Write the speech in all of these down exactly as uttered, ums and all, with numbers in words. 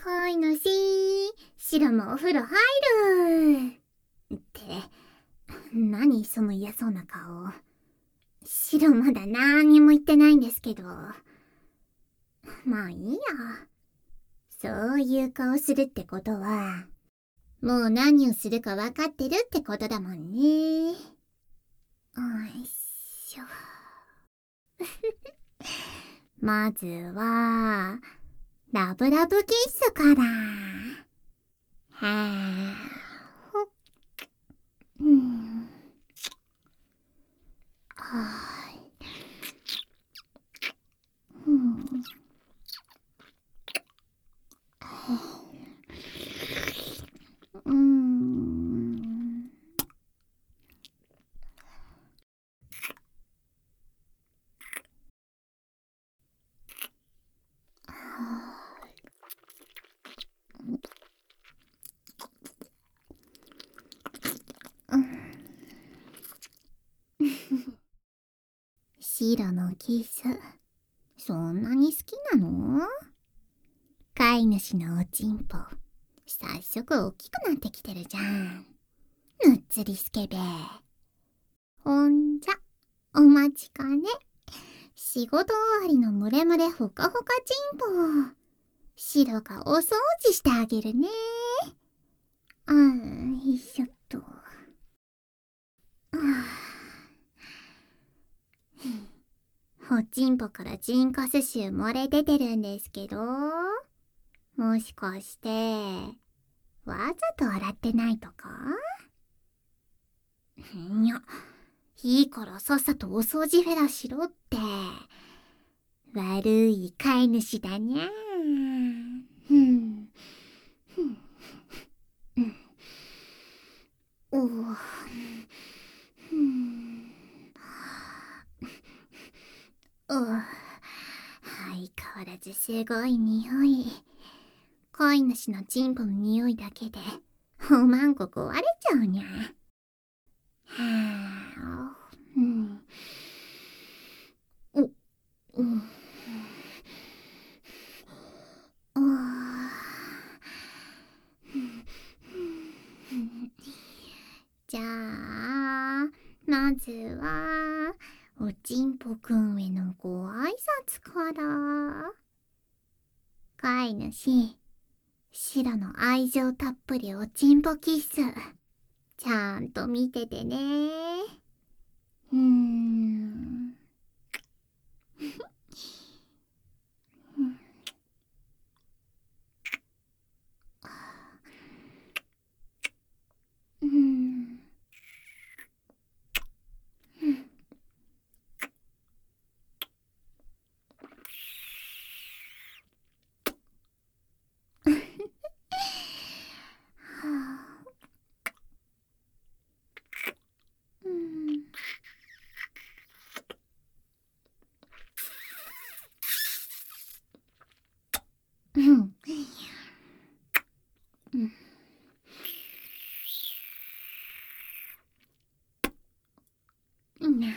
飼い主、白もお風呂入るって、何その嫌そうな顔。白まだ何にも言ってないんですけど。まあいいや。そういう顔するってことは、もう何をするか分かってるってことだもんね。よいしょ。まずは、ラブラブキッスから。はぁ、ほっ。うん。はーい。うん。うーん。シロのキス、そんなに好きなの？飼い主のおちんぽ、早速大きくなってきてるじゃん。むっつりスケベ。ほんじゃ、お待ちかね。仕事終わりのムレムレほかほかちんぽ。シロがお掃除してあげるね。あー、よいしょっと。あー、おちんぽからジンコス臭漏れ出てるんですけど、もしかして、わざと洗ってないとか？いや、いいからさっさとお掃除フェラしろって。悪い飼い主だにゃー。ふん。ふん。うん。おう。ふん。おう。相変わらずすごい匂い。飼い主のチンポの匂いだけで、おまんこ壊れちゃうにゃ。はあ。うん。お、うん。おー。じゃあ、まずは、おちんぽくんへのご挨拶から。飼い主、白の愛情たっぷりおちんぽキッス。ちゃんと見ててね。うーん。うん。はあ、うん。うん。うん。な。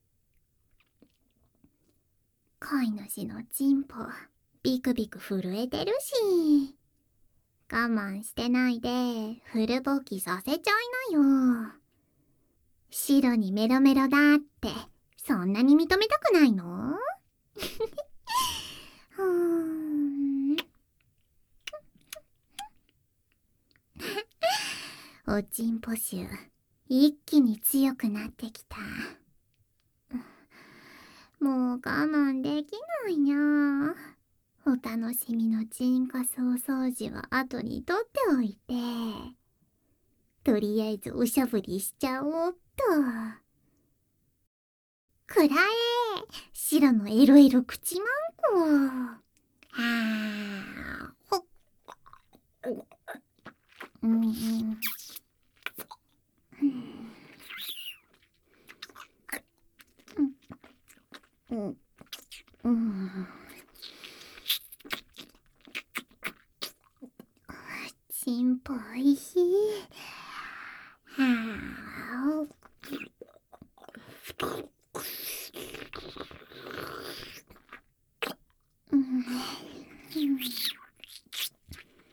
飼い主のチンポ、ビクビク震えてるし。我慢してないで、フル勃起させちゃいなよ。白にメロメロだって、そんなに認めたくないの？うーん。おちんぽ臭、一気に強くなってきた。もう我慢できないにゃ。お楽しみのチンカスお掃除は後にとっておいて。とりあえずおしゃぶりしちゃおうっと。くらえ、白のエロエロ口マンコ。はあ、ほっ。うん。うん。うん。うん。チンポおいしい。はあ。うん。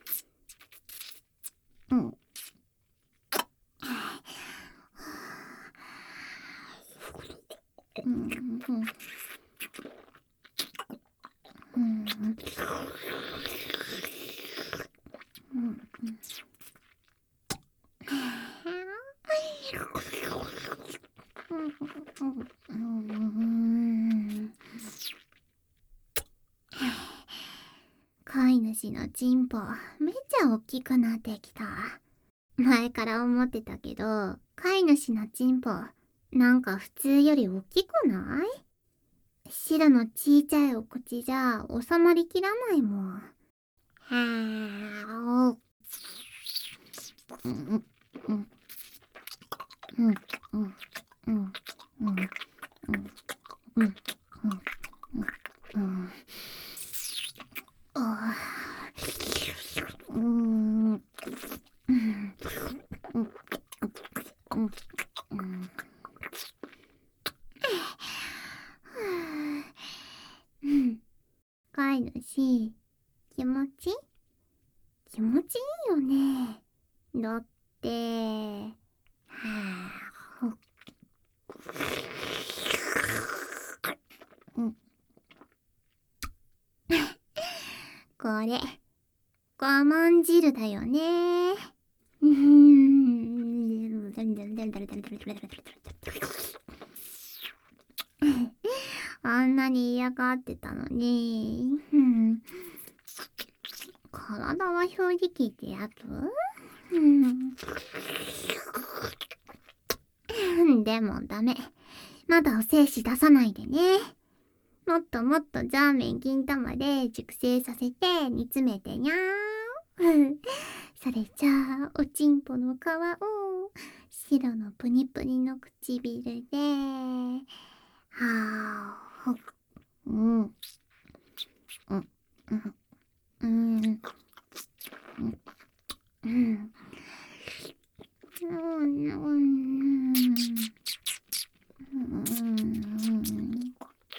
飼い主のチンポめっちゃ大きくなってきた。前から思ってたけど、飼い主のチンポなんか普通より大きくない？白のちいちゃいお口じゃ収まりきらないもん。はーお。うんうんうんうんうんうんうんうんうんあーうんうんうんうん飼い主、気持ち気持ちいいよね。だって、はぁ、うん、これ、我慢汁だよね。うーん。あんなに嫌がってたのに。うん、体は正直言ってやつ？うん。でもダメ。まだお精子出さないでね。もっともっとジャーメン金玉で熟成させて煮詰めてにゃー。それじゃあ、おちんぽの皮を白のプニプニの唇で、はぁ、ほっ、うん、うん、うん、うん、うん、うん、うん、うん、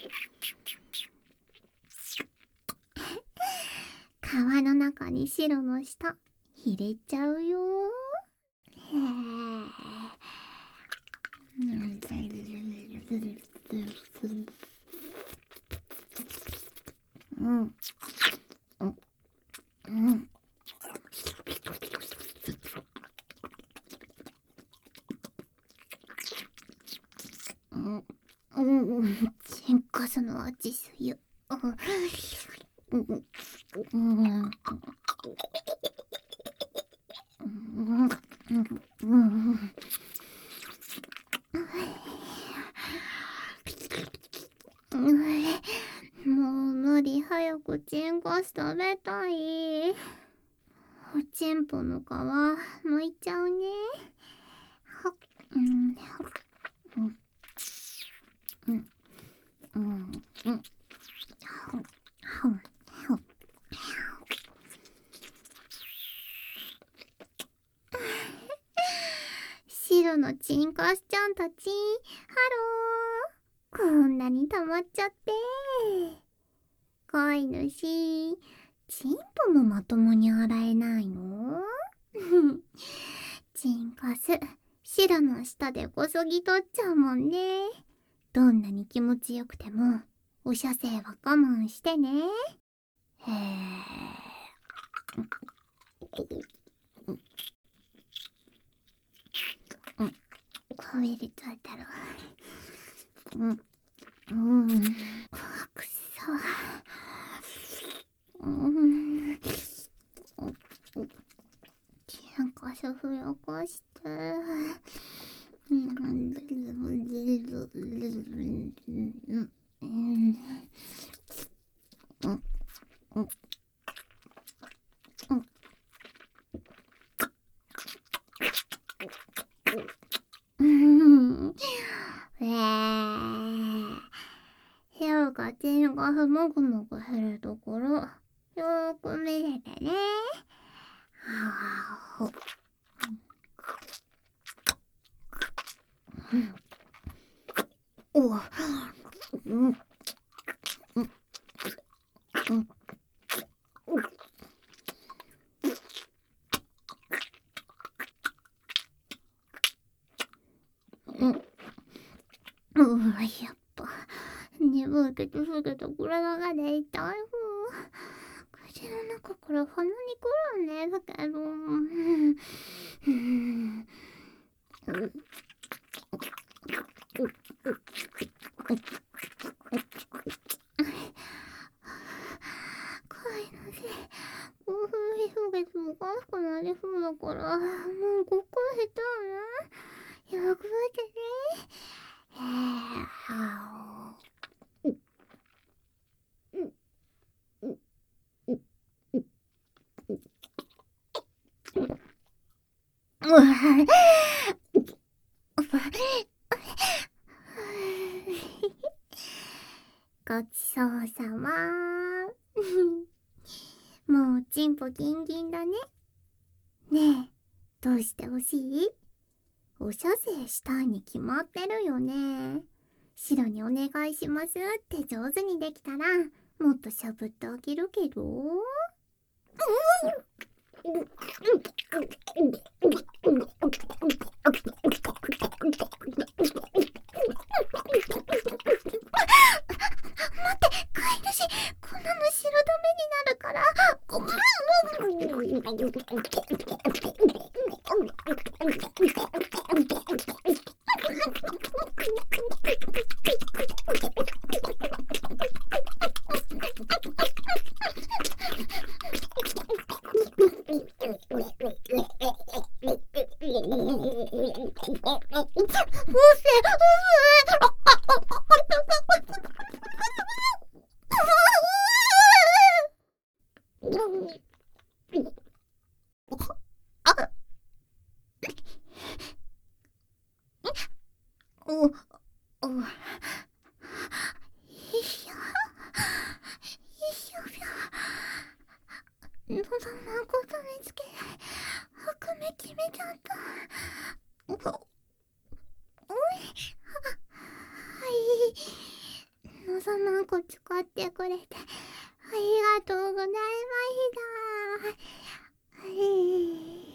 皮の中に白の舌入れちゃうよ。へー。うん、うん、うん、うん、うん、うん、天かすの味すよ。うん、うん、うん、うん、うん、もう無理、早くチンコス食べたい。おちんぽの皮むいちゃうね。はっ、うん、はっ、うん、うん、うん、うん、はっ、はっ、はっ。白のチンカスちゃんたち、ハロー。こんなに溜まっちゃって。飼い主、チンポもまともに洗えないの？チンカス、白の下でこそぎ取っちゃうもんね。どんなに気持ちよくても、お射精は我慢してね。へー。うん、こびりついたろ。うん、うん、くそ。うん。なんかすふやかして。うん。うん。えー。ヒョウがチンがもぐもぐするところ、よーく見ててね。はぁ、お、うん、うん、うん、うん、うん、やっぱ、眠いけどすぐと体がで痛いふう。口の中から鼻にくるんですけど。うん、うん、飼い主、 興奮皮膚がおかしくなりそうだから、もうここ下手な。よく見てね。えー、はお。うわごちそうさま。もうちんぽギンギンだね。ねえ、どうしてほしい？おしゃせしたいに決まってるよね。白にお願いしますって上手にできたら、もっとしゃぶってあげるけど。飼い主、こんなの白ダメになるから。お、お、いしょ、いしょびょ。喉のこと見つけ、白目決めちゃった。お、おい、はい。喉のこ使ってくれて、ありがとうございました。はい。